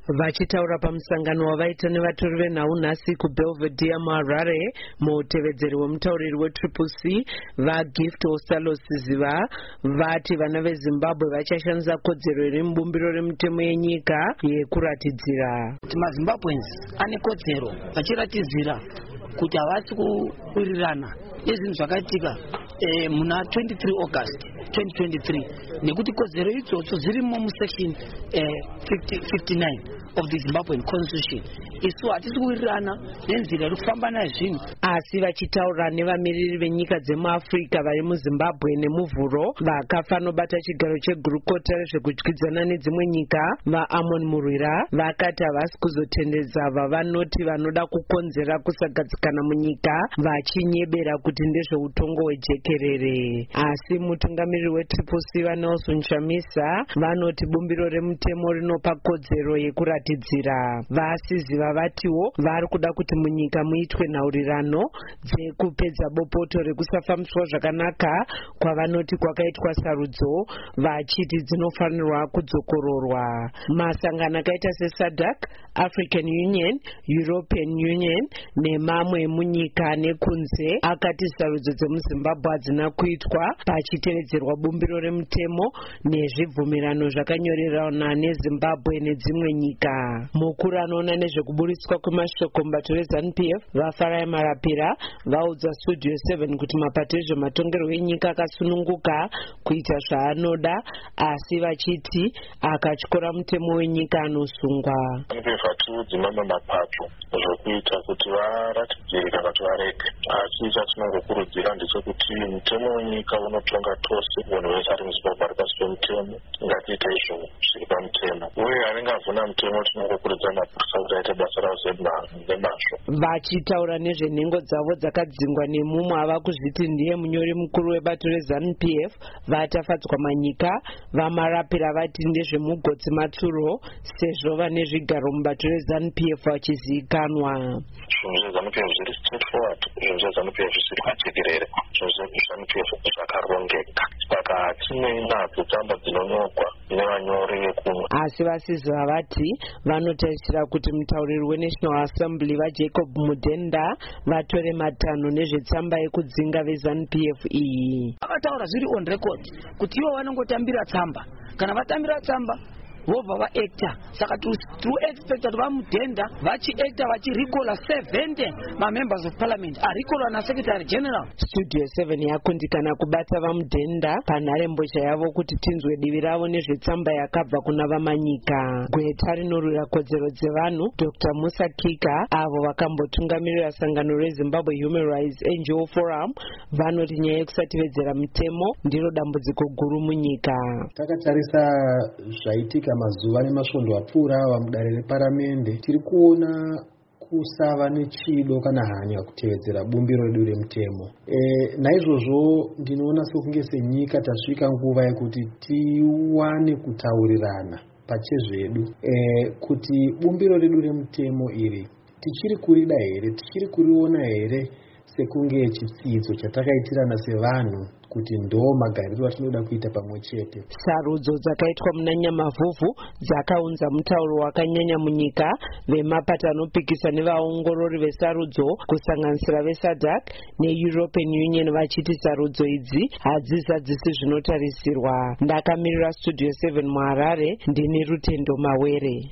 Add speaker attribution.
Speaker 1: Vachitaura pamusangano wavaita nevatori venhau nhasi kuBelvedere muHarare, mutevedzeri wemutauriri weTriple C vaGift Osalos Ziva vati vana veZimbabwe vachashandisa kodzero iri mubumbiro remutemo yenyika yekuratidzira
Speaker 2: kuti maZimbabweans ane kodzero vachiratidzira kuti havasi kuwirirana nezvinhu zvakaitika muna 23 August 2023 nekuti kodzero idzodzo dzirimo musection 59 of the Zimbabwean Constitution. Isu hatisi kuwirirana nenzira iri kufamba nazvinhu.
Speaker 1: Asi vachitaura nevamiriri venyika dzemuAfrica vari muZimbabwe nemuvhuro vakafa nobata chigaro chegurukota rezvekudyidzana nedzimwe nyika vaAmon Murwira vakati havasi kuzotendedza vavanoti vanoda kukonzera kusagadzikana munyika vachinyebera kuti ndezveutongo hwejekerere. Asi mutungamiriri weTriple C vaNelson Chamisa vanoti bumbiro remutemo rinopa kodzero yekuratidzira. Vasiziva vatiwo vari kuda kuti munyika muitwe nhaurirano dzekupedza bopoto rekusafambiswa zvakanaka kwavanoti kwakaitwa sarudzo vachiti dzinofanirwa kudzokororwa. Masangano akaita seSADC, African Union, European Union nemamwe munyika nekunze akati sarudzo dzemuZimbabwe hadzina kuitwa pachitevedzerwa bumbiro remutemo nezvibvumirano zvakanyorerana neZimbabwe nedzimwe nyika. Mukuru anoona nezvekuburitswa kwemashoko mubato reZANU-PF vaFarai Marapira vaudza Studio 7 kuti mapato ezvematongerwo enyika akasununguka kuita zvaanoda asi vachiti akatyora mutemo wenyika anosungwa.
Speaker 3: Dzimwe mapato zvokuita kuti varatidzire kana kuti varege, asi chatinongokurudzira ndechekuti mutemo wenyika unotonga tose munhu wese ari muZimbabwe ari pasi pemutemo ngatiite izvo zviri pamutemo uye anenge avhuna mutemo tinongokurudzira mapurisa kuti aite basa ravo nemazvo.
Speaker 1: Vachitaura nezvenhengo dzavo dzakadzingwa nemumwe ava kuzviti ndiye munyori mukuru webato reZANU-PF vatafadzwa manyika vaMarapira vati ndezvemugotsi matsuro sezvo vane zvigaro mubato reZANU-PF vachizivikanwa.
Speaker 3: Zvinhu zveZANU-PF zviri straight forward, zvinhu zveZANU-PF zviri pajekerere, zvinhu zveZANU-PF zvakarongeka, saka tineinadzo tsamba dzinonyorwa nevanyori vekumwe.
Speaker 1: Asi vasiziva vati vanotarisira kuti mutauriri weNational Assembly vaJacob Mudenda vatore matanho nezvetsamba yekudzinga veZANU-PF iyi.
Speaker 2: Vakataura zviri on record kuti ivo vanongotambira tsamba, kana vatambira tsamba vobva vaacta. Saka tiruexpecta kuti vaMudenda vachiacta vachirikola 70 mamembers of parliament arikolwa naSecretary General.
Speaker 1: Studio 7 yakundikana kubata vaMudenda panharembozha yavo kuti tinzwe divi ravo nezvetsamba yakabva kuna vamanyika. Gweta rinorwira kodzero dzevanhu Dr. Musa Kika avo vakambotungamirira sangano reZimbabwe Human Rights NGO Forum vanoti nyaya yekusatevedzera mutemo ndiro dambudziko guru munyika.
Speaker 4: Takatarisa zvaitika mazuva nemasvondo apfuura ava mudare reparamende, tiri kuona kusava nechido kana hanya kutevedzera bumbiro redu remutemo. Naizvozvo ndinoona sokunge senyika tasvika nguva yekuti tiwane kutaurirana pachezvedu kuti bumbiro redu remutemo iri tichiri kurida here, tichiri kuriona here sekunge chitsidzo chatakaitirana sevanhu kuti ndo magariro atinoda kuita pamwe chete.
Speaker 1: Sarudzo dzakaitwa muna Nyamavhuvhu dzakaunza mutauro wakanyanya munyika vemapato anopikisa nevaongorori vesarudzo kusanganisira veSADC neEuropean Union vachiti sarudzo idzi hadzizadzisi zvinotarisirwa. Ndakamirira Studio 7 muHarare ndini Rutendo Mawere.